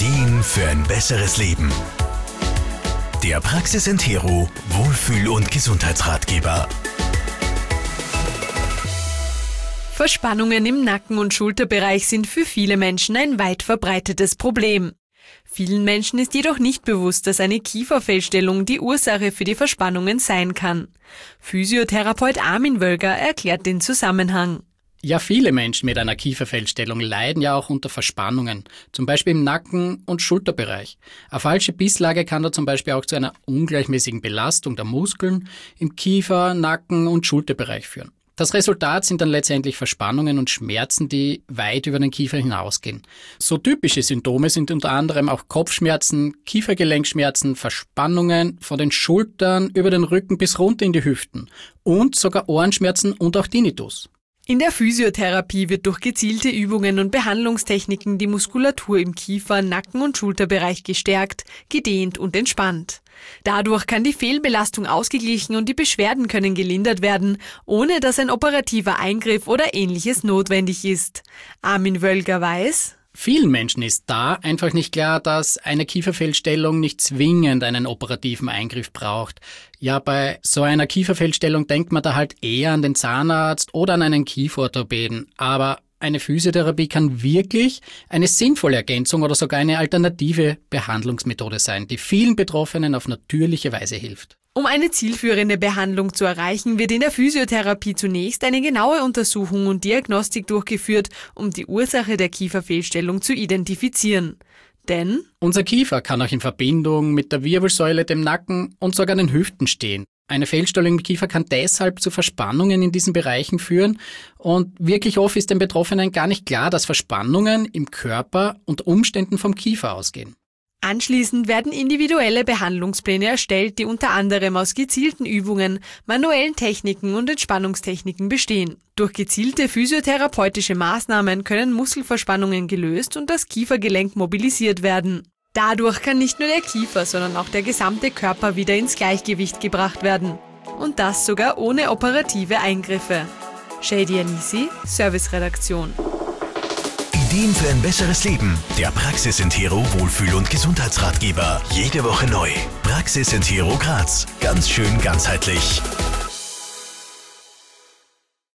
Ideen für ein besseres Leben. Der Praxis Entero Wohlfühl- und Gesundheitsratgeber. Verspannungen im Nacken- und Schulterbereich sind für viele Menschen ein weit verbreitetes Problem. Vielen Menschen ist jedoch nicht bewusst, dass eine Kieferfehlstellung die Ursache für die Verspannungen sein kann. Physiotherapeut Armin Wölger erklärt den Zusammenhang. Ja, viele Menschen mit einer Kieferfehlstellung leiden ja auch unter Verspannungen, zum Beispiel im Nacken- und Schulterbereich. Eine falsche Bisslage kann da zum Beispiel auch zu einer ungleichmäßigen Belastung der Muskeln im Kiefer-, Nacken- und Schulterbereich führen. Das Resultat sind dann letztendlich Verspannungen und Schmerzen, die weit über den Kiefer hinausgehen. So typische Symptome sind unter anderem auch Kopfschmerzen, Kiefergelenkschmerzen, Verspannungen von den Schultern über den Rücken bis runter in die Hüften und sogar Ohrenschmerzen und auch Tinnitus. In der Physiotherapie wird durch gezielte Übungen und Behandlungstechniken die Muskulatur im Kiefer-, Nacken- und Schulterbereich gestärkt, gedehnt und entspannt. Dadurch kann die Fehlbelastung ausgeglichen und die Beschwerden können gelindert werden, ohne dass ein operativer Eingriff oder Ähnliches notwendig ist. Armin Wölger weiß: Vielen Menschen ist da einfach nicht klar, dass eine Kieferfehlstellung nicht zwingend einen operativen Eingriff braucht. Ja, bei so einer Kieferfehlstellung denkt man da halt eher an den Zahnarzt oder an einen Kieferorthopäden. Aber eine Physiotherapie kann wirklich eine sinnvolle Ergänzung oder sogar eine alternative Behandlungsmethode sein, die vielen Betroffenen auf natürliche Weise hilft. Um eine zielführende Behandlung zu erreichen, wird in der Physiotherapie zunächst eine genaue Untersuchung und Diagnostik durchgeführt, um die Ursache der Kieferfehlstellung zu identifizieren. Denn unser Kiefer kann auch in Verbindung mit der Wirbelsäule, dem Nacken und sogar den Hüften stehen. Eine Fehlstellung im Kiefer kann deshalb zu Verspannungen in diesen Bereichen führen und wirklich oft ist den Betroffenen gar nicht klar, dass Verspannungen im Körper unter Umständen vom Kiefer ausgehen. Anschließend werden individuelle Behandlungspläne erstellt, die unter anderem aus gezielten Übungen, manuellen Techniken und Entspannungstechniken bestehen. Durch gezielte physiotherapeutische Maßnahmen können Muskelverspannungen gelöst und das Kiefergelenk mobilisiert werden. Dadurch kann nicht nur der Kiefer, sondern auch der gesamte Körper wieder ins Gleichgewicht gebracht werden. Und das sogar ohne operative Eingriffe. Shady Anisi, Serviceredaktion. Ideen für ein besseres Leben. Der Praxis Entero Wohlfühl- und Gesundheitsratgeber. Jede Woche neu. Praxis Entero Graz. Ganz schön ganzheitlich.